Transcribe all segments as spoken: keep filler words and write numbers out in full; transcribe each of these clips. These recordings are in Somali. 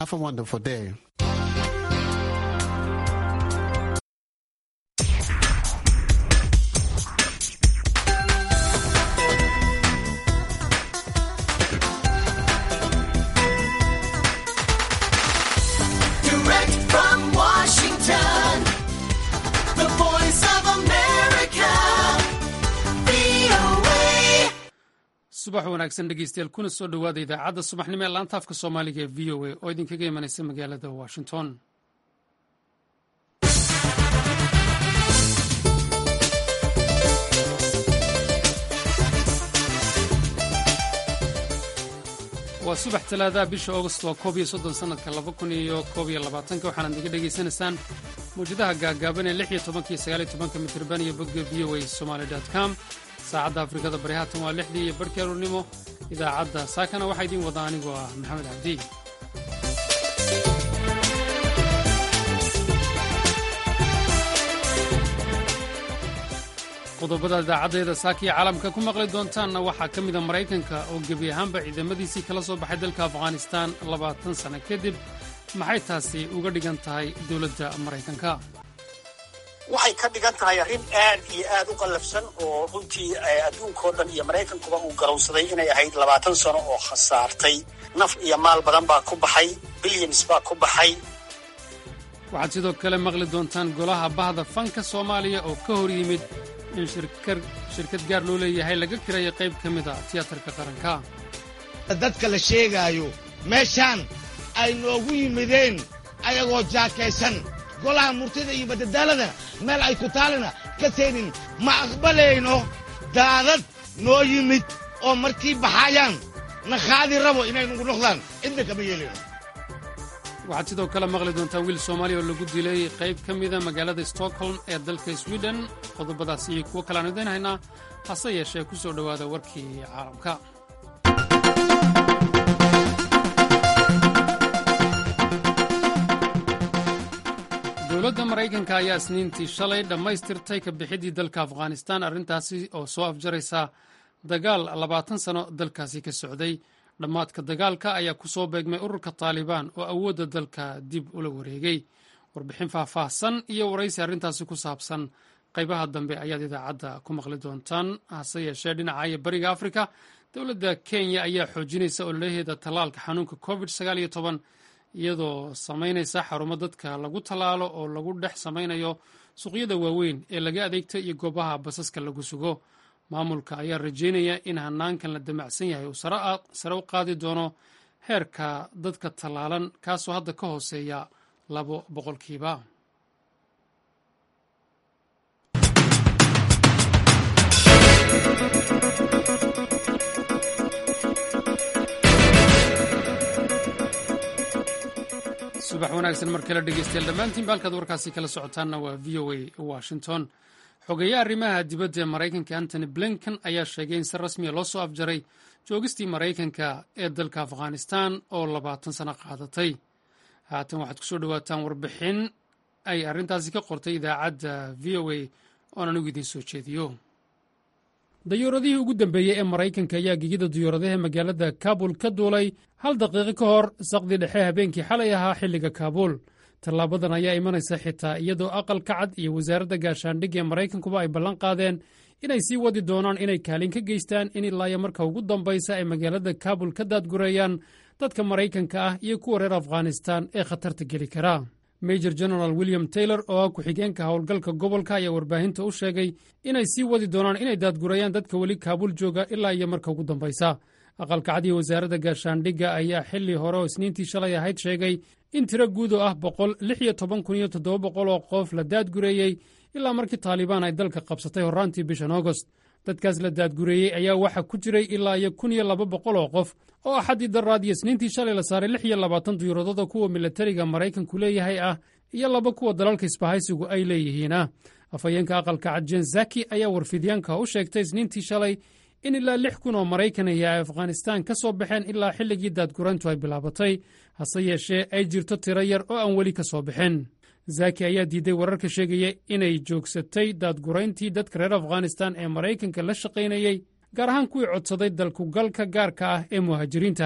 Have a wonderful day. Direct from Washington, the voice of America, V O A. subax wanaagsan dhegeystayaal kuna soo dhowaada idaacadda subaxnimo ee laanta afka soomaaliga ee v o a oo idinkaga imanaysa magaalada washington. waa subax talaadaha bisha august waa koob iyo soddon sanadka laba kun iyo koob iyo labaatanka waxaanaad naga dhegaysanaysaan mawjadaha gaagaaban ee lix iyo tobanka iyo sagaal iyo tobanka mitirban iyo bogga v o a somali dot com. saacadda afrikada bari haatan waa lixdii iyo barhkii aruurnimo. idaacadda saakana waxaa idiin wada anigoo ah maxamed cabdi. qodobada idaacaddeeda saaka iyo caalamka ku maqli doontaanna waxaa ka mida maraykanka oo gebi ahaanba ciidamadiisii kala soo baxay dalka afghanistaan labaatan sano kadib. maxay taasi uga dhigan tahay dowladda maraykanka? waxay ka dhigan tahay arrin aad iyo aad u qallafsan oo runtii adduunkao dhan iyo maraykankuba uu garowsaday inay ahayd labaatan sano oo khasaartay. naf iyo maal badan baa ku baxay, bilyans baa ku baxay. waxaad sidoo kale maqli doontaan golaha bahda fanka soomaaliya oo ka hor yimid in shirkad gaar loo leeyahay laga kirayo qayb ka mid a tiyaatarka qaranka. dadka la sheegaayo meeshaan ay noogu yimideen ayagoo jaakaysan golaha murtida iyo badadaalada meel ay ku taalina ka teenin ma aqbalayno daadad noo yimid oo markii baxayaan na qaadi rabo inay nugu noqdaan cidna kama yeelayno. waxaad sidoo kale maqli doontaa wiil soomaaliya oo lagu dilay qayb ka mida magaalada stockholm ee dalka sweden. qodobadaas iyo kuwo kale aan idiin haynaa, hase yeeshee ku soo dhowaada warkii caalamka. dowladda maraykanka ayaa isniintii shalay dhammaystirtay ka bixiddii dalka afghanistaan, arrintaasi oo soo afjaraysa dagaal labaatan sano dalkaasi ka socday. dhammaadka dagaalka ayaa ku soo beegmay ururka taalibaan oo awoodda dalka dib ula wareegay. warbixin faahfaahsan iyo waraysi arrintaasi ku saabsan qaybaha dambe ayaad idaacadda ku maqli doontaan. hase yeeshee dhinaca iyo bariga afrika, dowladda kenya ayaa xoojinaysa ololaheeda tallaalka xanuunka covid sagaal iyo toban iyadoo samaynaysa xarumo dadka lagu tallaalo oo lagu dhex samaynayo suuqyada waaweyn ee laga adeegta iyo goobaha basaska lagu sugo. maamulka ayaa rajaynaya in hanaankan la damacsan yahay uu sare u qaadi doono heerka dadka tallaalan, kaasoo hadda ka hooseeya labo boqolkiiba. subax wanaagsan mar kale dhegeystayaal dhammaantiin baalkaad warkaasi kala socotaanna waa v o a washington. xogeeyaha arrimaha dibadda ee maraykanka antony blinken ayaa sheegay in si rasmiya loo soo afjaray joogistii maraykanka ee dalka afghanistaan oo labaatan sano qaadatay. haatan waxaad ku soo dhowaataan warbixin ay arrintaasi ka qortay idaacadda v o a oon anigu idiin soo jeediyo. dayuuradihii ugu dambeeyey ee maraykanka ayaa gegida dayuuradaha magaalada kaabul ka duulay hal daqiiqo ka hor saqdii dhexe habeenkii xalay ahaa xilliga kaabuul. tallaabadan ayaa imanaysa xitaa iyadoo aqalka cad iyo wasaaradda gaashaandhigga ee maraykankuba ay ballan qaadeen inay sii wadi doonaan inay kaalin ka geystaan in ilaayo marka ugu dambaysa ay magaalada kaabul ka daadgureeyaan dadka maraykanka ah iyo kuwa reer afghanistaan ee khatarta geli kara. major general william taylor oo ah ku-xigeenka howlgalka gobolka ayaa warbaahinta u sheegay inay sii wadi doonaan inay daadgureeyaan dadka weli kaabul jooga ilaa iyo marka ugu dambaysa. aqalka cad iyo wasaaradda gaashaandhigga ayaa xilli hore oo isniintii shalay ahayd sheegay in tiro guud oo ah boqol lix iyo toban kun iyo toddoba boqol oo qof la daadgureeyey ilaa markii taalibaan ay dalka qabsatay horraantii bishan agost. dadkaas la daadgureeyey ayaa waxaa ku jiray ilaa iyo kun iyo laba boqol oo qof oo axaddii daraad iyo isniintii shalay la saaray lix iyo labaatan duyuuradooda kuwa milatariga maraykanku leeyahay ah iyo laba kuwa dalalka isbahaysigu ay leeyihiinah. afhayeenka aqalka cad jen zaki ayaa warfidyaanka u sheegtay isniintii shalay in ilaa lix kun oo maraykanaya ay afghanistaan ka soo baxeen ilaa xilligii daadgurayntu ay bilaabatay, hase yeeshee ay jirto tiro yar oo aan weli ka soo bixin. zaki ayaa diiday wararka sheegaya inay joogsatay daadgurayntii dadka reer afghanistaan ee maraykanka la shaqaynayey, gaar ahaan kuwii codsaday dalkugalka gaarka ah ee muhaajiriinta.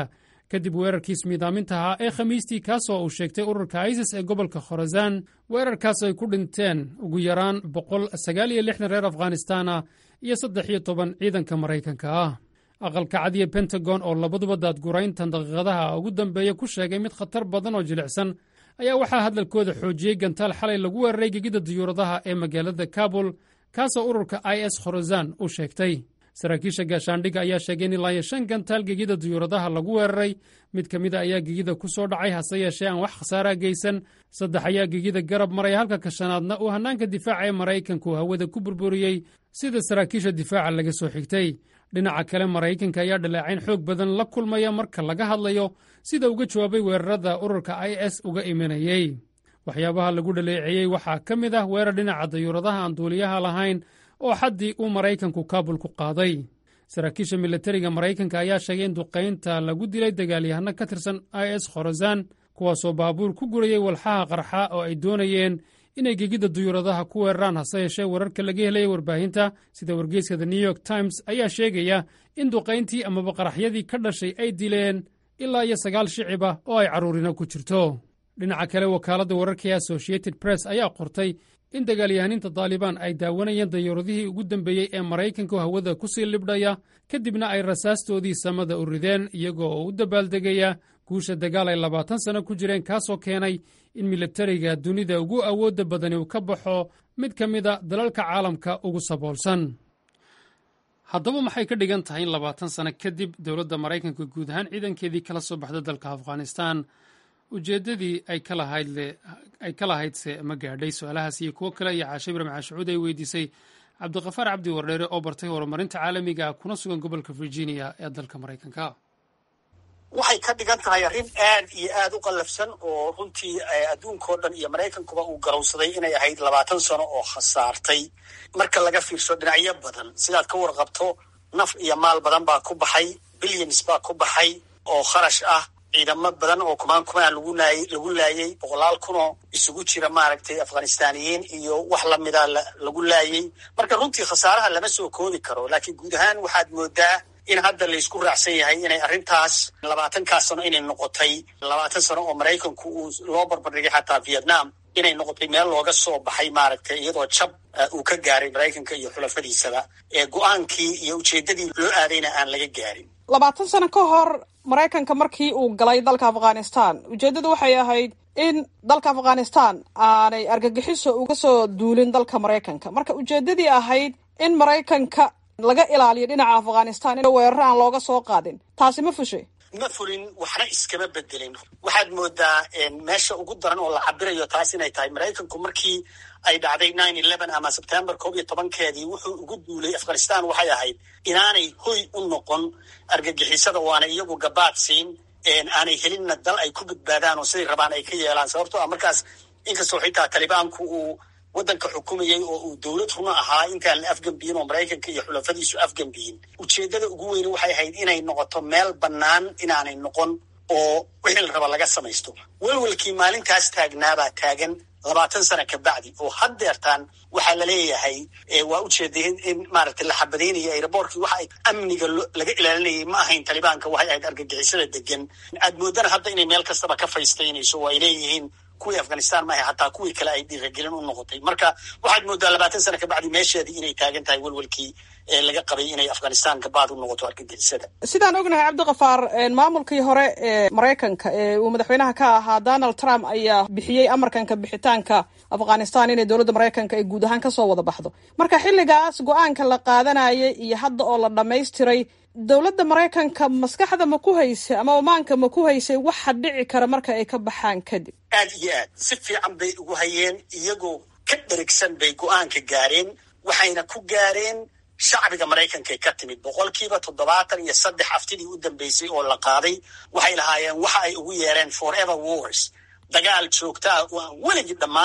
kadib weerarkii ismiidaaminta ahaa ee khamiistii kaasoo uu sheegtay ururka isis ee gobolka khorasaan weerarkaas ay ku dhinteen ugu yaraan boqol sagaal iyo lixdan reer afghanistaana iyo saddex iyo toban ciidanka maraykanka ah. aqalka cadiya pentagon oo labaduba daadgurayntan daqiiqadaha ugu dambeeya ku sheegay mid khatar badan oo jilicsan ayaa waxaa hadalkooda xoojiyey gantaal xalay lagu weeraray gegida diyuuradaha ee magaalada kabul kaasoo ururka i s khorasaan u sheegtay. saraakiisha gaashaandhigga ayaa sheegay in ilaa iyo shan gantaal gegida diyuuradaha lagu weeraray, mid ka mida ayaa gegida ku soo dhacay hase yeeshee aan wax khasaaraa geysan. saddex ayaa gegida garab maraya halka ka shanaadna uu hannaanka difaaca ee maraykanku hawada ku burburiyey sida saraakiisha difaaca laga soo xigtay. dhinaca kale maraykanka ayaa dhaleecayn xoog badan la kulmaya marka laga hadlayo sida uga jawaabay weerarada ururka i s uga imanayey. waxyaabaha lagu dhaleeceeyey waxaa ka mid ah weerar dhinaca dayuuradaha aan duuliyaha lahayn oo xaddii uu maraykanku kaabul ku qaaday. saraakiisha milatariga maraykanka ayaa sheegay in duqaynta lagu dilay dagaalyahano ka tirsan i s khorasaan kuwaasoo baabuur ku gurayey walxaha qarxa oo ay doonayeen inay gegida duyuuradaha ku weeraraan. hase yeeshee wararka laga helaya warbaahinta sida wargeyska the new york times ayaa sheegaya in duqayntii amaba qaraxyadii ka dhashay ay dileen ilaa iyo sagaal shiciba oo ay carruurina ku jirto. dhinaca kale wakaaladda wararka ee associated press ayaa qortay in dagaalyahaniinta daalibaan ay daawanayeen dayuuradihii ugu dambeeyey ee maraykanku hawada ku sii libdhaya kadibna ay rasaastoodii samada u rideen iyagoo oo u dabaaldegaya guusha dagaal ay labaatan sano ku jireen kaasoo keenay in milatariga dunida ugu awoodda badani uu ka baxo mid ka mida dalalka caalamka ugu saboolsan. haddaba maxay ka dhigan tahay in labaatan sano kadib dowladda maraykanka guud ahaan ciidankeedii kala soo baxda dalka afghanistaan ujeeddadii ay ka lahaydse ma gaadhay? su-aalahaas iyo kuwo kale iyo caashe ibraahim caashucuud ay weydiisay cabdiqafaar cabdi wardheere oo bartay horumarinta caalamiga ah kuna sugan gobolka virginia ee dalka maraykanka. waxay ka dhigan tahay arrin aad iyo aad u qallafsan oo runtii adduunkao dhan iyo maraykankuba uu garowsaday inay ahayd labaatan sano oo khasaartay marka laga fiirso dhinacyo badan. sidaad ka warqabto naf iyo maal badan baa ku baxay, billions baa ku baxay oo kharash ah, ciidamo badan oo kumaan kumaan lagu laayay lagu laayay boqolaal kun oo isugu jira maaragtay afghanistaaniyiin iyo wax lamida lagu laayay. marka runtii khasaaraha lama soo koobi karo, laakiin guud ahaan waxaad moodaa in hadda laysku raacsan yahay inay arrintaas labaatankaas sano inay noqotay labaatan sano oo maraykanku uu loo barbardhigay xataa vietnam inay noqotay meel looga soo baxay maaragtay iyadoo jab uu ka gaaray maraykanka iyo xulafadiisaba ee go-aankii iyo ujeeddadii loo aadayna aan laga gaarin. labaatan sano ka hor maraykanka markii uu galay dalka afghanistan ujeeddadu waxay ahayd in dalka afghanistan aanay argagixiso uga soo duulin dalka maraykanka. marka ujeeddadii ahayd in maraykanka laga ilaaliyo dhinaca afghanistan in weerar aan looga soo qaadin, taasi ma fushay? ma fulin, waxna iskama bedelin. waxaad moodaa meesha ugu daran oo la cabirayo taas inay tahay maraykanku markii ay dhacday nine eleven ama sebtembar koob iyo tobankeedii wuxuu ugu duulay afghanistan waxay ahayd inaanay hoy u noqon argagixisada oo aanay iyagu gabaad siin, aanay helinna dal ay ku badbaadaan oo siday rabaan ay ka yeelaan. sababtoo ah markaas inkastoo xitaa talibaanku uu waddanka xukumayay oo uu dowlad runa ahaa intaan la afgambiyin oo maraykanka iyo xulafadiisu afgambiyin, ujeeddada ugu weyne waxay ahayd inay noqoto meel bannaan inaanay noqon oo wixii la raba laga samaysto. welwelkii maalintaas taagnaabaa taagan labaatan sana ka bacdi oo haddeertaan waxaa la leeyahay waa ujeeday in maaragtay la xabadaynayo aeroboortkii waxa ay amniga laga ilaalinayay ma ahayn talibaanka, waxay ahayd argagixisada degan. aad moodana hadda inay meel kastaba ka faystaynayso oo ay leeyihiin kuwii afghanistan maaha hataa kuwii kale ay dhiiragelin u noqotay. marka waxaad moodaa labaatan sana ka bacdi meesheedii inay taagan tahay welwelkii ee laga qabay inay afghanistan gabaad u noqoto argagixisada. sidaan ognahay cabdiqafaar, maamulkii hore ee maraykanka ee uu madaxweynaha ka ahaa donald trump ayaa bixiyey amarkanka bixitaanka afghanistan inay dowladda maraykanka ay guud ahaan kasoo wada baxdo. marka xilligaas go-aanka la qaadanayay iyo hadda oo la dhammaystiray, dowladda maraykanka maskaxda ma ku haysay ama amaanka ma ku haysay waxa dhici kara marka ay ka baxaan kadib? aad iyo aad si fiican bay ugu hayeen, iyagoo ka dherigsan bay go-aanka gaareen, waxayna ku gaareen shacbiga maraykankaay ka timid. boqolkiiba toddobaatan iyo saddex aftidii u dambeysay oo la qaaday waxay lahaayeen waxa ay ugu yeereen forever wars, dagaal joogta ah oo aan weligii dhammaanayn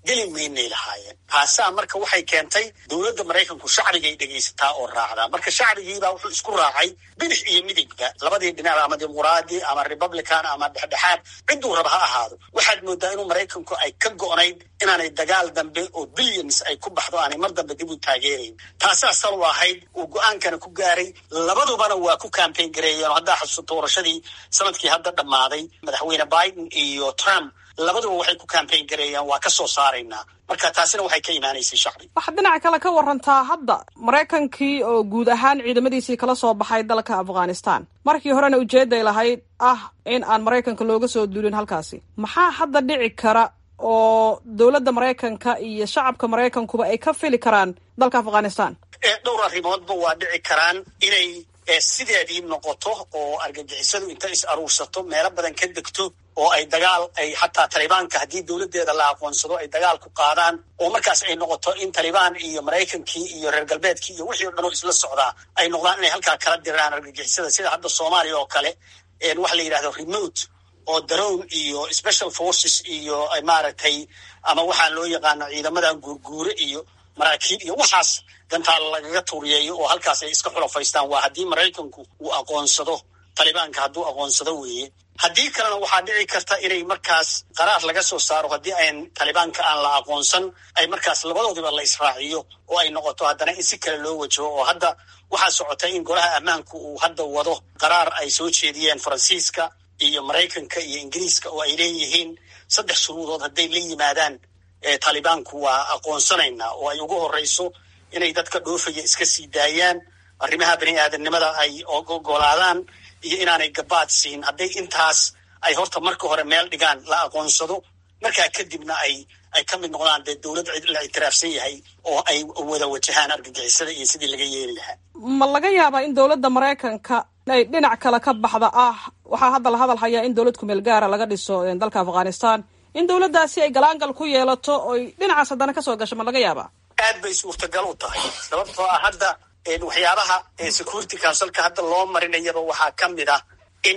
geli maynay lahaayeen. taasaa marka waxay keentay dowladda maraykanku shacbigay dhegaysataa oo raacdaa. marka shacbigiibaa wuxuu isku raacay bidix iyo midigba labadii dhinac, ama dimuqraadi ama republican ama dhexdhexaad, ciduu raba ha ahaado. waxaad moodaa inuu maraykanku ay ka go'nayd inaanay dagaal dambe oo billions ay ku baxdo aanay mar dambe dib u taageerayn. taasaa sal u ahayd uu go-aankana ku gaaray. labadubana waa ku campaign gareeyeen oo haddaa xasuusto doorashadii sanadkii hadda dhammaaday madaxweyne biden iyo trump labaduba waxay ku campaign gareeyaan waa ka soo saaraynaa. marka taasina waxay ka imaanaysay shacbi. waxaad dhinaca kale ka warantaa hadda maraykankii oo guud ahaan ciidamadiisii kala soo baxay dalka afghanistan, markii horena ujeeday lahayd ah in aan maraykanka looga soo duulin halkaasi. maxaa hadda dhici kara oo dowladda maraykanka iyo shacabka maraykankuba ay ka fili karaan dalka afghanistan? dhowr arrimoodba waa dhici karaan inay sideedii noqoto oo argagixisadu inta is aruursato meelo badan ka degto oo ay dagaal ay xataa talibaanka haddii dowladdeeda la aqoonsado ay dagaal ku qaadaan oo markaas ay noqoto in talibaan iyo maraykankii iyo reer galbeedkii iyo wixii o dhan oo isla socdaa ay noqdaan inay halkaa kala diraan argagixisada, sida hadda soomaaliya oo kale waxa la yidhahdo remote oo drone iyo special forces iyo maaragtay ama waxaa loo yaqaano ciidamadan guurguure iyo maraakiib iyo waxaas gantaal lagaga tuuriyeeyo oo halkaas ay iska xulafaystaan. waa haddii maraykanku uu aqoonsado talibaanka, hadduu aqoonsado weeye. haddii kalena waxaa dhici karta inay markaas qaraar laga soo saaro haddii aan talibaanka aan la aqoonsan, ay markaas labadoodiba la israaciyo oo ay noqoto haddana in si kale loo wajaho. oo hadda waxaa socota in golaha ammaanku uu hadda wado qaraar ay soo jeediyeen faransiiska iyo maraykanka iyo ingiriiska oo ay leeyihiin saddex shuruudood hadday la yimaadaan talibaanku waa aqoonsanaynaa, oo ay ugu horreyso inay dadka dhoofaya iska sii daayaan, arrimaha bani aadamnimada ay ogolaadaan, iyo inaanay gabaad siin. hadday intaas ay horta marka hore meel dhigaan la aqoonsado, markaa kadibna ay ay ka mid noqdaan dee dowlad la ictiraafsan yahay oo ay wada wajahaan argagixisada iyo sidii laga yeeli lahaa. ma laga yaabaa in dowladda maraykanka ay dhinac kale ka baxda ah waxaa hadda la hadal hayaa in dowlad kumeel gaara laga dhiso dalka afghanistan, in dowladdaasi ay galaangal ku yeelato oy dhinacaas haddana kasoo gasho? ma laga yaabaa? aad bay suurtagal u tahay, sababtoo ah hadda waxyaabaha security councilka hadda loo marinayaba waxaa ka mid ah in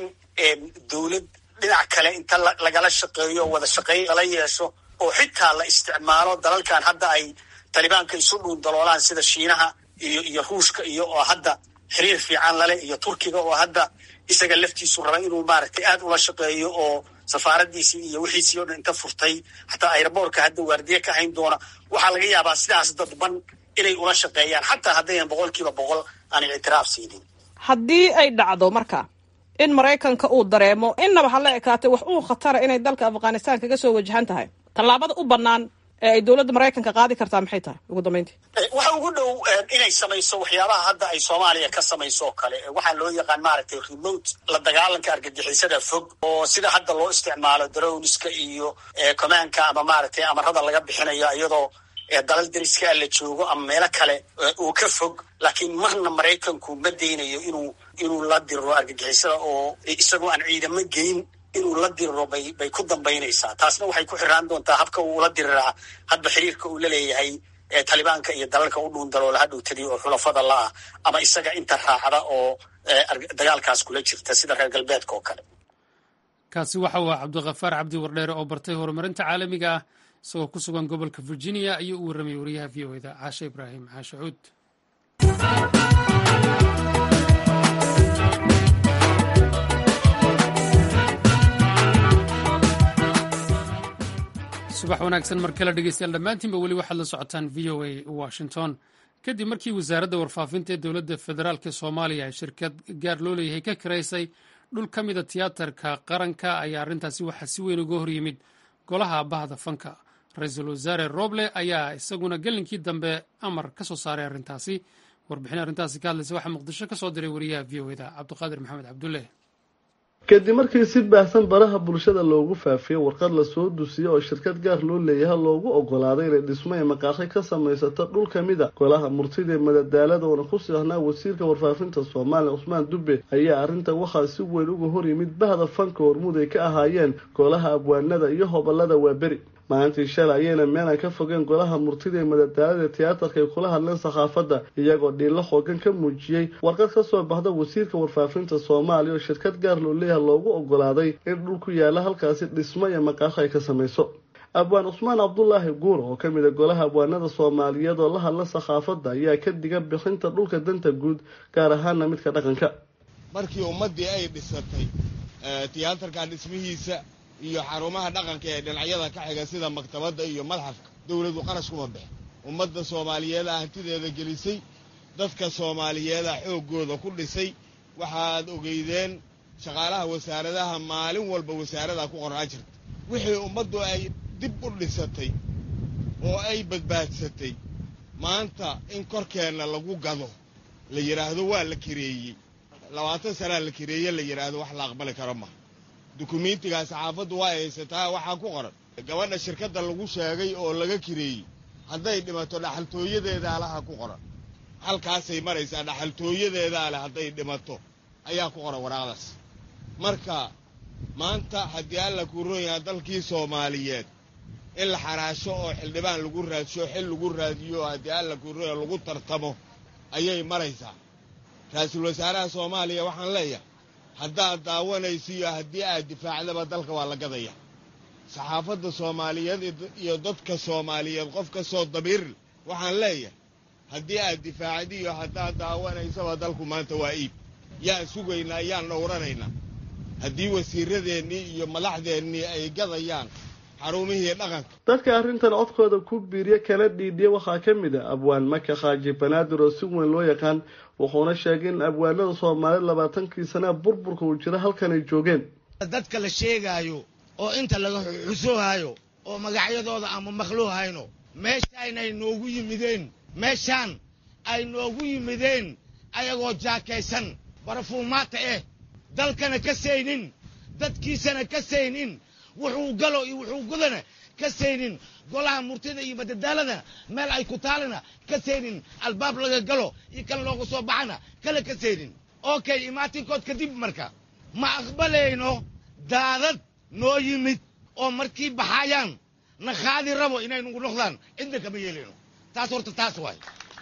dowlad dhinac kale inta lagala shaqeeyo wada shaqayn lala yeesho oo xitaa la isticmaalo dalalkan hadda ay talibaanka isu dhuun daloolaan sida shiinaha iyo iyo ruushka iyo oo hadda xiriir fiican lale, iyo turkiga oo hadda isaga laftiisu raba inuu maaragtay aad ula shaqeeyo oo safaaradiisii iyo wixiisii o dhan inta furtay xataa aeroboortka hadda waardiye ka hayn doona. waxaa laga yaabaa sidaas dadban inay ula shaqeeyaan xataa haddayan boqol kiiba boqol aanay ictiraaf siinin. haddii ay dhacdo marka in maraykanka uu dareemo innaba hala ekaatay wax uu khatara inay dalka afghanistan kaga soo wajahan tahay, tallaabada u bannaan ee ay dowladda maraykanka qaadi kartaa maxay tahay ugu dambayntii? waxa ugu dhow inay samayso waxyaabaha hadda ay soomaaliya ka samayso oo kale, waxaa loo yaqaan maaragtay remote la dagaalanka argagixisada fog, oo sida hadda loo isticmaalo droniska iyo commandka ama maaragtay amarada laga bixinayo iyadoo dalal dariska la joogo ama meelo kale uu ka fog. laakiin marna maraykanku ma daynayo inuu inuu la diriro argagixisada oo isagoo aan ciidamo geyn inuu la diriro bay bay ku dambaynaysaa. taasna waxay ku xiraan doontaa habka uu la diriraa hadba xiriirka uu la leeyahay talibaanka iyo dalalka u dhuun daloola hadhowtadii oo xulafada la-ah ama isaga inta raacda oo dagaalkaas kula jirta sida reer galbeedka oo kale. kaasi waxa uu ah cabdikafaar cabdi wardheere oo bartay horumarinta caalamiga ah isagoo ku sugan gobolka virginia ayuu u warramay wariyaha v o eda caashe ibraahim caashe cuud. subax wanaagsan mar kale dhegeystayaal dhammaantiinba weli waxaad la socotaan v o a washington. kadib markii wasaaradda warfaafinta ee dowladda federaalk soomaaliya ay shirkad gaar loo leeyahay ka karaysay dhul ka mida tiyaatarka qaranka ayaa arrintaasi waxaa si weyn uga hor yimid golaha bahda fanka. ra-iisul wasaare roble ayaa isaguna gelinkii dambe amar ka soo saaray arrintaasi. warbixin arrintaasi ka hadlaysa waxaa muqdisho ka soo diray wariyaha v o eda cabdiqaadir maxamed cabdulle. kadib markii si baahsan baraha bulshada loogu faafiyey warqad lasoo dusiyey oo shirkad gaar loo leeyahay loogu ogolaaday inay dhismo ee maqaashay ka samaysato dhul ka mid a golaha murtida ee madadaalada oona ku saahnaa wasiirka warfaafinta soomaaliya cusmaan dube ayaa arrintan waxaa si weyn uga hor yimid bahda fanka hormuud ay ka ahaayeen golaha abwaanada iyo hobolada waaberi. maalintii shalay ayayna meelaan ka fogeen golaha murtida ee madadaalada tiyaatarka ay kula hadleen sakhaafadda iyagoo dhiilo xoogan ka muujiyey warqad ka soo baxda wasiirka warfaafinta soomaaliya oo shirkad gaar loo leeyahay loogu ogolaaday in dhul ku yaala halkaasi dhismo iyo maqaasho ay ka samayso. abwaan cusmaan cabdulaahi guur oo ka mid a golaha abwaanada soomaaliyeed oo la hadla sakhaafadda ayaa ka diga bixinta dhulka danta guud gaar ahaana midka dhaqanka. markii ummaddii ay dhisatay tiyaatarka dhismihiisa iyo xarumaha dhaqanka ee dhinacyada ka xiga sida maktabadda iyo madxafka dawladdu qarash kuma bixin. ummadda soomaaliyeed hantideeda gelisay, dadka soomaaliyeed xooggooda ku dhisay. waxaad ogeydeen shaqaalaha wasaaradaha maalin walba wasaarada ku qornaan jirta. wixii ummaddu ay dib u dhisatay oo ay badbaadsatay maanta in korkeenna lagu gado la yidhaahdo waa la kireeyey labaatan sanaa la kireeye la yidhaahdo wax la aqbali karo ma. dukumiintigaa saxaafaddu waa haysataa waxaa ku qoran gabadha shirkadda lagu sheegay oo laga kireeyey hadday dhimato dhaxaltooyadeedaa laha ku qoran. halkaasay maraysaa dhaxaltooyadeedaa leh hadday dhimato ayaa ku qoran waraaqdaas. marka maanta haddii alla kuu roon yahay dalkii soomaaliyeed in la xaraasho oo xildhibaan lagu raadsho xil lagu raadiyo haddii alla kuu roon yahay lagu tartamo ayay maraysaa. ra-iisul wasaaraha soomaaliya waxaan leeyahay haddaad daawanayso iyo haddii aad difaacdaba dalka waa la gadaya. saxaafadda soomaaliyeed iyo dadka soomaaliyeed qof ka soo dabiir waxaan leeyahay haddii aad difaacdi iyo haddaad daawanaysaba dalku maanta waa iib. yaan sugaynaa yaan dhowranaynaa haddii wasiiradeennii iyo madaxdeennii ay gadayaan xarumihii dhaqanka. dadka arrintan codkooda ku biiriya kala dhiidhiya waxaa ka mid ah abwaan maka khaaji banaadir oo si weyn loo yaqaan, wuxuuna sheegay in abwaanada soomaaliyeed labaatankii sana burburka uu jira halkan ay joogeen. dadka la sheegaayo oo inta laga xusoohayo oo magacyadooda ama makhluuhayno meeshaan ay noogu yimideen meeshaan ay noogu yimideen ayagoo jaakaysan barafuumaata eh dalkana ka saynin dadkiisana ka saynin wuxuu galo iyo wuxuu gudana ka saynin golaha murtida iyo madadaalada meel ay ku taalina ka saynin albaab laga galo iyo kan looga soo baxana kale ka saynin. okay imaatinkood kadib marka ma aqbalayno daadad noo yimid oo markii baxayaan na qaadi rabo inay nagu noqdaan cidna kama yeelayno. taas horta taas waaye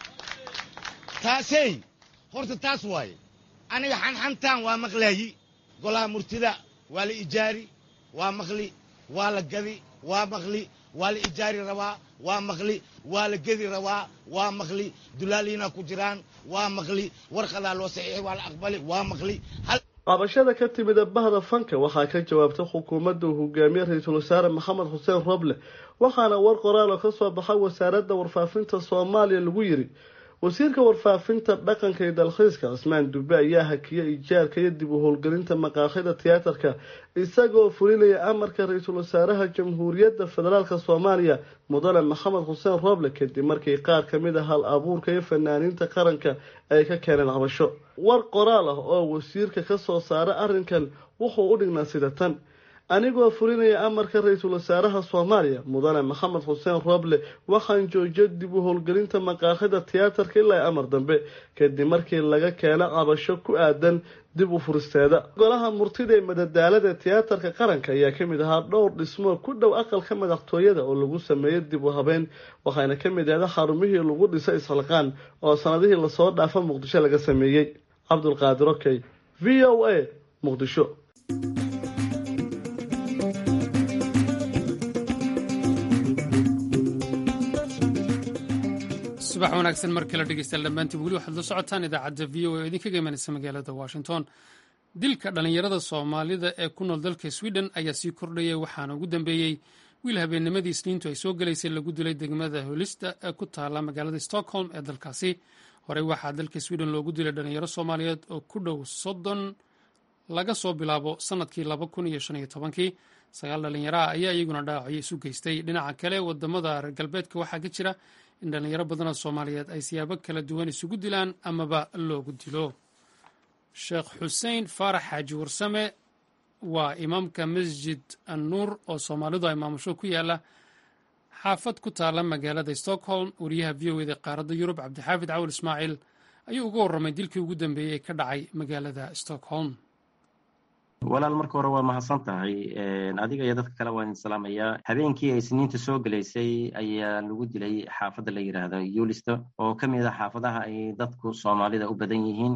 taasay horta taas waaye. aniga xanxantaan waa maqlaayi golaha murtida waa la ijaari waa maqli waa la gadi waa maqli waa la ijaari rabaa waa maqli waa la gedi rabaa waa maqli dulaaliina ku jiraan waa maqli warqadaa loo saxiixay waa la aqbali waa maqli. qabashada ka timida bahda fanka waxaa ka jawaabtay xukuumadda uu hogaamiye ra-iisul wasaare maxamed xuseen roble, waxaana war qoraal oo ka soo baxay wasaaradda warfaafinta soomaaliya lagu yidhi wasiirka warfaafinta dhaqanka iyo dalxiiska cismaan dube ayaa hakiyay ijaarka iyo dib u howlgelinta maqaaxida tiyaatarka isagoo fulinaya amarka ra-iisul wasaaraha jamhuuriyadda federaalka soomaaliya mudane maxamed xuseen roble kadib markii qaar ka mid a hal abuurka iyo fanaaniinta qaranka ay ka keeneen cabasho. war qoraal ah oo wasiirka ka soo saaray arrinkan wuxuu u dhignaa sida tan: anigoo fulinaya amarka ra-iisul wasaaraha soomaaliya mudane maxamed xuseen roble waxaan joojiyo dib u howlgelinta maqaaxida tiyaatarka ilaa amar dambe kadib markii laga keeno cabasho ku aadan dib u furisteeda. golaha murtida ee madadaalada tiyaatarka qaranka ayaa ka mid ahaa dhowr dhismo ku dhow aqalka madaxtooyada oo lagu sameeyey dib u habeen, waxaana ka mid ahda xarumihii lagu dhisay isxilqaan oo sanadihii lasoo dhaafa muqdisho laga sameeyey. cabdulqaadir okey, v o a, muqdisho. subax wanaagsan mar kale dhegeystayaal dhammaantiin weli waxaad la socotaan idaacadda v o a oo idinkaga imanaysa magaalada washington. dilka dhallinyarada soomaalida ee ku nool dalka sweden ayaa sii kordhayay, waxaana ugu dambeeyey wiil habeennimadii isniintu ay soo gelaysay lagu dilay degmada holista ee ku taala magaalada stockholm ee dalkaasi. horey waxaa dalka sweden loogu dilay dhallinyaro soomaaliyeed oo ku dhow soddon laga soo bilaabo sanadkii laba kun iyo shan iyo tobankii. sagaal dhallinyaraha ayaa iyaguna dhaawacyo isu geystay. dhinaca kale wadamada reer galbeedka waxaa ka jira in dhallinyaro badanoo soomaaliyeed ay siyaabo kala duwan isugu dilaan amaba loogu dilo. sheekh xuseen faarax xaaji warsame waa imaamka masjid annuur oo soomaalidu ay maamusho ku yaala xaafad ku taala magaalada stockholm. wariyaha v o eda qaaradda yurub cabdixaafid cawal ismaaciil ayuu uga warramay dilkii ugu dambeeyey ee ka dhacay magaalada stockholm. walaal marka hore waa mahadsan tahay adiga iyo dadka kale waan idin salaamayaa. habeenkii ay isniinta soo gelaysay ayaa lagu dilay xaafadda la yidhaahdo yulisto oo ka mid ah xaafadaha ay dadku soomaalida u badan yihiin.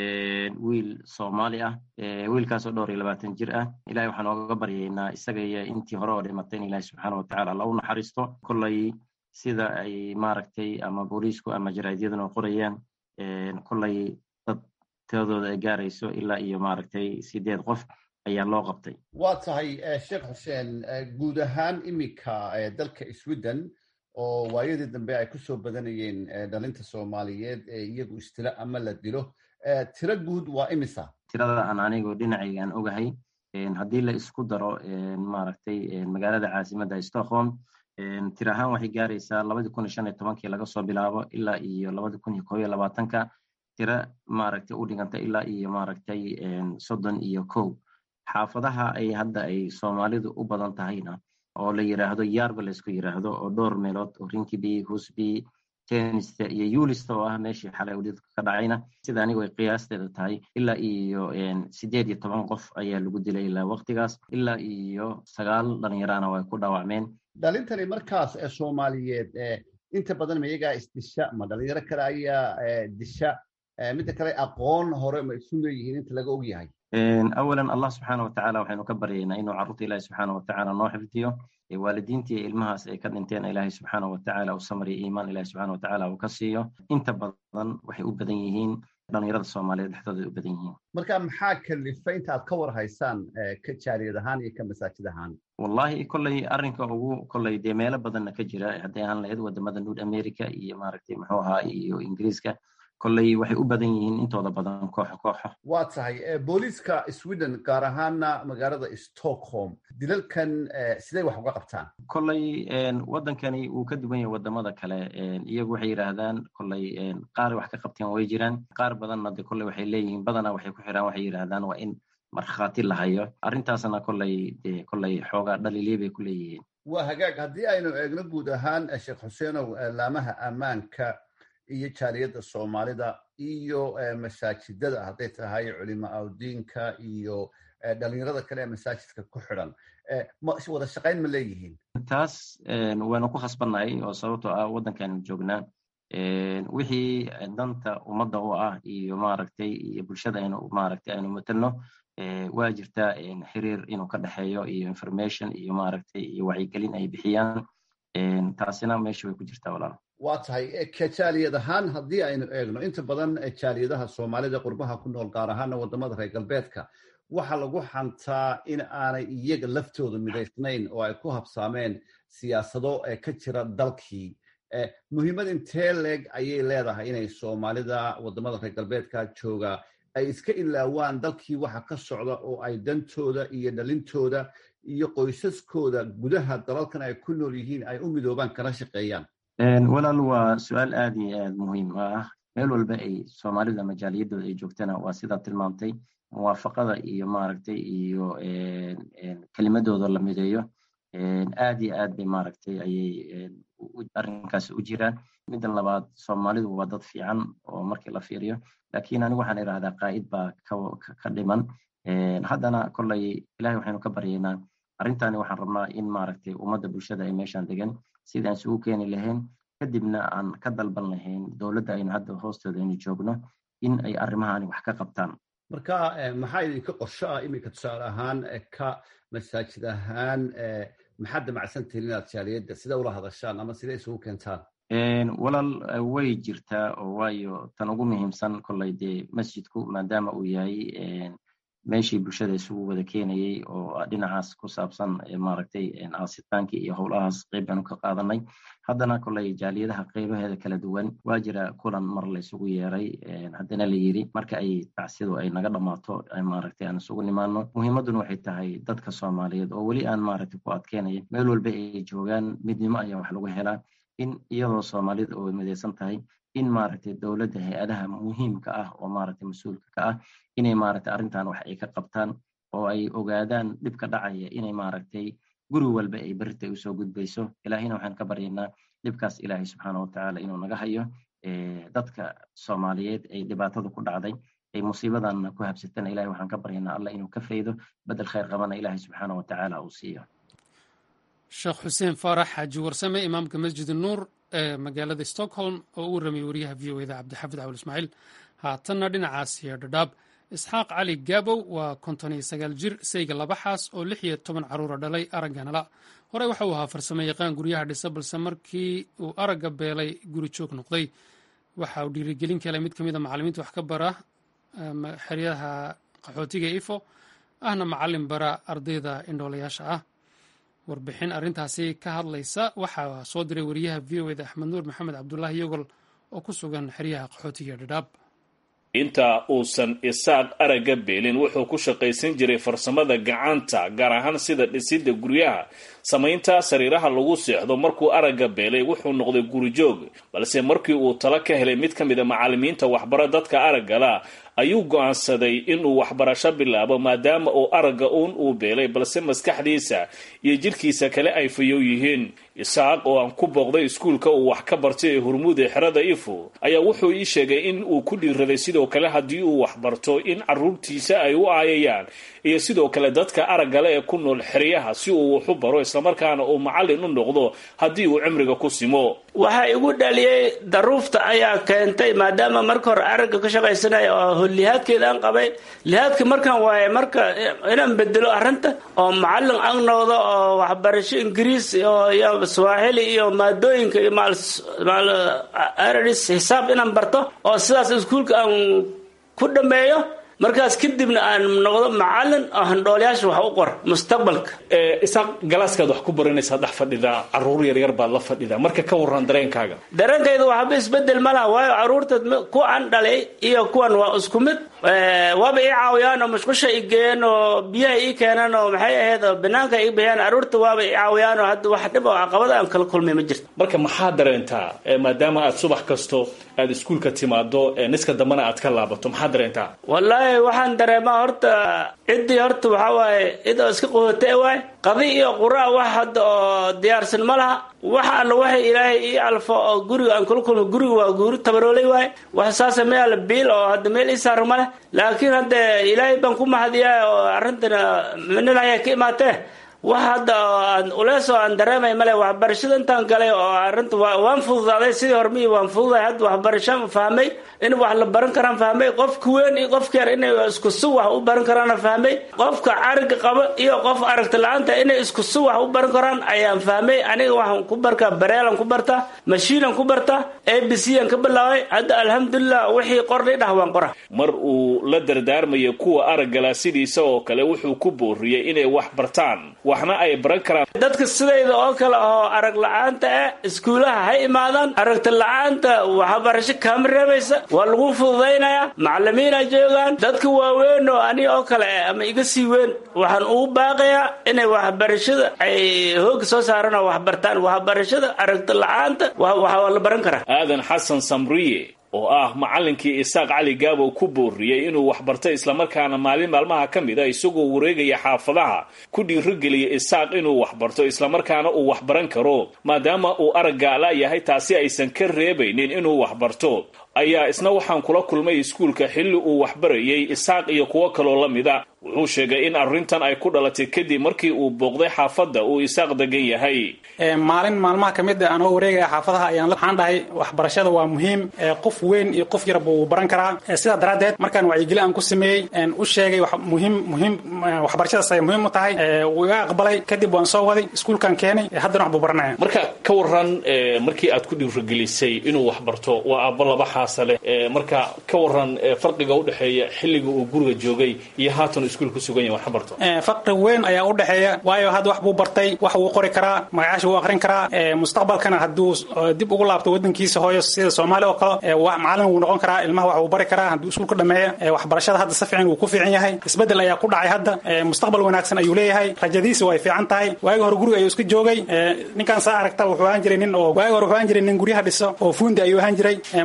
wiil soomaali ah, wiilkaasoo dhowr iyo labaatan jir ah. ilahay waxaan ooga baryaynaa isaga iyo intii hore oo dhimatay in ilahi subxaana watacaala alla u naxariisto. kollay sida ay maaragtay ama booliisku ama jaraa'idyaduna qorayaan kollay dad tiradooda ay gaarayso ilaa iyo maaragtay sideed qof ayaa loo qabtay. waa tahay sheekh xuseen, guud ahaan iminka dalka sweden oo waayadii dambe ay kusoo badanayeen dhalinta soomaaliyeed ee iyagu istila ama la dilo, tiro guud waa imisa? tirada aan anigu dhinacayga aan ogahay haddii la isku daro maaragtay magaalada caasimadda stockholm tir ahaan waxay gaaraysaa labadii kun iyo shan iyo tobankii laga soo bilaabo ilaa iyo labadii kun iyo kow iyo labaatanka tira maaragtay u dhiganta ilaa iyo maaragtay soddon iyo kow. xaafadaha ay hadda ay soomaalidu u badan tahayna oo la yiraahdo yarba la isku yiraahdo oo dhowr meelood oo Rinkeby, Husby, Tenista iyo Yulista oo ah meeshii xalay u dhidka ka dhacayna sida anigu ay qiyaasteeda tahay ilaa iyo sideed iyo toban qof ayaa lagu dilay ilaa waqtigaas, ilaa iyo sagaal dhalinyarana way ku dhaawacmeen. dhalintani markaas ee soomaaliyeed inta badan ma iyagaa isdisha ma dhalinyaro kale ayaa disha? midda kale aqoon hore ma isu leeyihiin inta laga og yahay? awalan allah subxaana watacaala waxaynu ka baryaynaa inuu carruurta ilaahi subxaana watacaala noo xifdiyo. waalidiintii iyo ilmahaas ay ka dhinteen ilaahi subxaana watacaala u samriyo iimaan ilaahi subxaana watacaala uu ka siiyo. inta badan waxay u badan yihiin dhalinyarada soomaaliyeed dhexdooda u badan yihiin. marka maxaa kalifa inta aad ka war haysaan ka jaaliyad ahaan iyo ka masaajid ahaan? wallahi kolley arrinka ugu kolley dee meelo badanna ka jira hadday ahaan lahayd wadamada North America iyo maaragtay muxuu ahaa iyo Ingiriiska kolley waxay u badan yihiin intooda badan koox kooxa. waa tahay booliiska Sweden gaar ahaana magaalada Stockholm dilalkan sidee wax uga qabtaan? kolley wadankani uu ka duwan yahay wadamada kale. iyagu waxay yiraahdaan kolley qaar wax ka qabteen way jiraan, qaar badanna de kolley waxay leeyihiin badana waxay ku xiraan waxay yiraahdaan waa in markhaati la hayo. arrintaasna kolley de kolley xoogaa dhaliilay bay ku leeyihiin. waa hagaag haddii aynu eegno guud ahaan sheekh xuseenow laamaha ammaanka iyo jaaliyadda soomaalida iyo masaajidada hadday tahay culimo awdiinka iyo dhalinyarada kale ee masaajidka ku xidhan wada shaqayn ma leeyihiin? taas waanu ku khasbannahay oo sababtoo ah waddankaanu joognaa. wixii danta ummadda u ah iyo maaragtay iyo bulshada aynu maaragtay aynu matalno waa jirtaa xiriir inuu ka dhexeeyo iyo information iyo maaragtay iyo wacyigelin ay bixiyaan. taasina meesha way ku jirtaa walaal. waa tahay ka jaaliyad ahaan haddii aynu eegno inta badan jaaliyadaha soomaalida qurbaha ku nool gaar ahaana wadamada reer galbeedka waxaa lagu xantaa in aanay iyaga laftooda midaysnayn oo ay ku habsaameen siyaasado ka jira dalkii. muhiimad intee leeg ayay leedahay inay soomaalida wadamada reer galbeedka jooga ay iska ilaawaan dalkii waxa ka socda oo ay dantooda iyo dhalintooda iyo qoysaskooda gudaha dalalkan ay ku nool yihiin ay u midoobaan kana shaqeeyaan? walaal waa su-aal aad iyo aad muhiim ah. meel walba ay soomaalida majaaliyadooda ay joogtana waa sidaa tilmaamtay muwaafaqada iyo maaragtay iyo kelimadooda la mideeyo aad iyo aad bay maaragtay ayay arrinkaas u jiraan. midda labaad soomaalidu waa dad fiican oo markii la fiiriyo, laakiin anigu waxaan idhahdaa qaa'id baa ka dhiman. haddana kolley ilahay waxaynu ka baryaynaa arrintani waxaan rabnaa in maaragtay ummadda bulshada ay meeshaan degan sidaan isugu keeni lahayn kadibna aan ka dalban lahayn dowladda aynu hadda hoostooda aynu joogno in ay arrimahani wax ka qabtaan. marka maxaa idinka qorsho ah iminka tusaale ahaan ka masaajid ahaan maxaad damacsantihiin inaad jaaliyadda sida ula hadashaan ama sida isugu keentaan? walaal way jirtaa oo waayo tan ugu muhiimsan kolley dee masjidku maadaama uu yahay meeshii bulshada isugu wada keenayay oo dhinacaas ku saabsan maaragtay aasitaankii iyo howlahaas qayb baanu ka qaadanay. haddana kolley jaaliyadaha qaybaheeda kala duwan waa jira kulan mar la isugu yeeray haddana la yiri marka ay tacsidu ay naga dhammaato maaragtay aan isugu nimaano. muhiimaduna waxay tahay dadka soomaaliyeed oo weli aan maaragtay ku adkeynaya meel walba ay joogaan midnimo ayaa wax lagu helaa. in iyadoo soomaalida oo midaysan tahay in maaragtay dowladda hay-adaha muhiimka ah oo maaragtay mas-uulka ka ah inay maaragtay arrintan wax ay ka qabtaan oo ay ogaadaan dhibka dhacaya inay maaragtay guri walba ay berita usoo gudbayso. ilaahina waxaan ka baryaynaa dhibkaas ilaahay subxaana watacaala inuu naga hayo. dadka soomaaliyeed ay dhibaatada ku dhacday ay musiibadan ku habsatana ilahay waxaan ka baryaynaa allah inuu ka faydo bedel khayr qabana ilahay subxaana wa tacaala uu siiyo. sheekh xuseen faarax xaaji warsame imaamka masjid nuur ee magaalada stockholm oo uu ramay wariyaha v o eda cabdixafid cawil ismaaciil. haatanna dhinacaas iyo dhadhaab isxaaq cali gaabow waa konton iyo sagaal jir sayga labaxaas oo lix iyo toban caruura dhalay aragganala horey waxa uu ahaa farsamo yaqaan guryaha dhisa balse markii uu aragga beelay guri joog noqday. waxa uu dhiirigelin kelay mid ka mid a macallimiinta wax ka bara xeryaha qaxootiga ifo ahna macallin bara ardayda indhoolayaasha ah. warbixin arrintaasi ka hadlaysa waxaa soo diray wariyaha v o eda axmed nuur maxamed cabdulaahi yogol oo ku sugan xeryaha qaxootiga dhadhaab. inta uusan isaaq aragga beelin wuxuu ku shaqaysan jiray farsamada gacanta gaar ahaan sida dhisidda guryaha, samaynta sariiraha lagu seexdo. markuu aragga beelay wuxuu noqday gurijoog, balse markii uu talo ka helay mid ka mid a macallimiinta waxbara dadka araggala ayuu go'aansaday inuu waxbarasho bilaabo maadaama uu aragga uun uu beelay balse maskaxdiisa iyo jidhkiisa kale ay fayow yihiin. isaaq oo aan ku booqday iskuulka uu wax ka bartay ee hurmuud ee xerada ifo ayaa wuxuu ii sheegay in uu ku dhiiraday sidoo kale haddii uu waxbarto in carruurtiisa ay u aayayaan iyo sidoo kale dadka araggale ee ku nool xeryaha si uu wax u baro islamarkaana uu macallin u noqdo haddii uu cimriga ku simo. waxaa igu dhaliyey daruufta ayaa keentay maadaama marka hore aragga ka shaqaysanaya oo lihaadkeedaan qabay. lihaadka markaan waaye marka inaan bedelo arrinta oo macallin aan noqdo oo waxbarasho ingiriis iyo swahili iyo maadooyinka iyo maal aradis xisaab inaan barto oo sidaas iskuulka aan ku dhameeyo, markaas kadibna aan noqdo macallin oo handhoolayaasha wax u qor mustaqbalka. isaaq galaaskaad wax ku baranaysaa dhex fadhidaa carruur yaryar baad la fadhidaa, marka ka warran dareenkaaga? dareenkayda waxba isbedel ma laha, waayo carruurta ku aan dhalay iyo kuwan waa isku mid. waaba ii caawiyaan oo mashqusha i geeyeen oo biyaha ii keenaan oo maxay ahayd oo banaanka ii bixiyaan. carruurta waaba ii caawiyaan oo hadda wax dhib oo caqabada aan kala kulmay ma jirto. marka maxaa dareentaa maadaama aad subax kasto aad iskuulka timaado niska dambana aad ka laabato, maxaa dareentaa? wallaahi waxaan dareemaa horta ciddii horta waxaa waaye cid oo iska qohotay waay qadi iyo qura wax hadda oo diyaarsan ma laha. waxa alla waxay ilaahay ii alfo oo guriga aan kula kulmo guriga waa guri tabaroolay waay wax saasa meel biil oo hadda meel ii saaro ma leh. laakiin hadda ilaahay baan ku mahadiyaa oo arrintana minilahaya ka imaatee wax hadda aan uleesoo aan dareemay male. waxbarashada intaan galay oo arrinta waan fududaaday sidii hormihii waan fududahay. hadda waxbarashaan fahmay in wax la baran karaan fahmay. qofka weyn iyo qofka yar inay isku si wax u baran karaan fahmay. qofka aragga qaba iyo qof aragti la-aanta inay isku si wax u baran karaan ayaan fahmay. aniga waxaan ku barkaa bareelan ku bartaa, mashiinan ku bartaa, a b c aan ka bilaabay. hadda alxamdulilah wixii qornay dhah waan qora. mar uu la dardaarmaya kuwa araggala sidiisa oo kale wuxuu ku booriyey inay wax bartaan waxna ay baran karaan. dadka sidayda oo kale oo arag la-aanta ah iskuulaha ha imaadaan. aragti la-aanta waxbarasho kaama reebaysa, waa lagu fududaynayaa. macallimiina joogaan. dadka waaweyn oo ani oo kale ah ama iga sii weyn waxaan ugu baaqayaa inay waxbarashada ay hooga soo saaraan oo waxbartaan. waxbarashada aragti la-aanta waa la baran karaa. aadan xasan samriye oo ah macallinkii isaaq cali gaabow ku booriyey inuu waxbarto islamarkaana maalin maalmaha ka mid a isagoo wareegaya xaafadaha ku dhiirigeliya isaaq inuu waxbarto islamarkaana uu waxbaran karo maadaama uu araggaala yahay. taasi aysan ka reebaynin inuu waxbarto ayaa isna waxaan kula kulmay iskuulka xilli uu waxbarayay isaaq iyo kuwo kaloo la mida. wuxuu sheegay in arrintan ay ku dhalatay kadib markii uu booqday xaafadda uu isaaq degan yahay. maalin maalmaha ka mid a anoo wareegaya xaafadaha ayaan waxaan dhahay waxbarashada waa muhiim, qof weyn iyo qof yarba wuu baran karaa. sidaa daraaddeed markaan wacyigeli aan ku sameeyey u sheegay muhiim muhiim waxbarashadaas ay muhiim u tahay, wuu iga aqbalay. kadib waan soo waday iskuulkaan keenay, haddana wax buu baranaya. marka ka warran markii aad ku dhiirigelisay inuu waxbarto, waa aabbo laba xaasa leh, marka ka warran farqiga u dhexeeya xilliga uu guriga joogay iyo haatan iskuulku sugan yahay waxbarto? farqi weyn ayaa u dhexeeya, waayo hadda wax buu bartay, wax wuu qori karaa, magacaasha wuu aqrin karaa. mustaqbalkana hadduu dib ugu laabto wadankiisa hooyo sida Soomaali oo kale macallin wuu noqon karaa. ilmaha wax wuu bari karaa hadduu iskuulka dhameeyo. waxbarashada hadda si fiican wuu ku fiican yahay. isbedel ayaa ku dhacay hadda. mustaqbal wanaagsan ayuu leeyahay. rajadiisa way fiican tahay. waagi hore guriga ayuu iska joogay. ninkaan saa aragta wuxuu ahaan jiray nin oo waagi hore wuxuu ahaan jiray nin guryaha dhiso oo fuundi ayuu ahaan jiray. markuu indhaha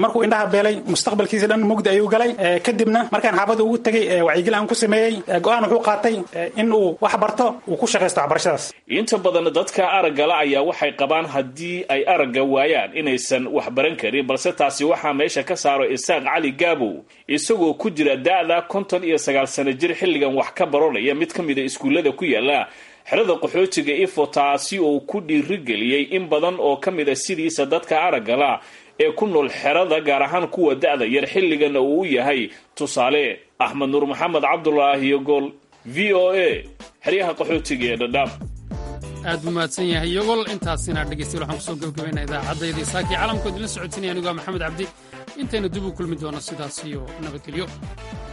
indhaha beelay mustaqbalkiisa dhan mugdi ayuu galay kadibna markaan xaafadda ugu tegay wacyigelin aan ku sameeyey go-aan wuxuu qaatay in uu wax barto uu ku shaqaysto waxbarashadaas. inta badan dadka aragga la ayaa waxay qabaan haddii ay aragga waayaan inaysan wax baran karin, balse taasi waxaa meesha ka saaro isaaq cali gaabow isagoo ku jira da-da konton iyo sagaal sano jir xilligan wax ka baranaya mid ka mid a iskuullada ku yaala xerada qaxootiga ifo, taasi oo ku dhiirigeliyey in badan oo ka mid a sidiisa dadka aragga la ee ku nool xerada gaar ahaan kuwa da-da yar xilligana uu u yahay tusaale. axmed nuur maxamed cabdulaahi yogol, v o a, xeryaha qaxootiga ee dhadhaab. aad buu mahadsan yahay yogol. intaasina dhegeystayaal waxaan kusoo gabagabaynaa idaacaddaydii saakii caalamkood idin socotinaya anigoo maxamed cabdi. intayna dib u kulmi doono sidaas iyo nabadgelyo.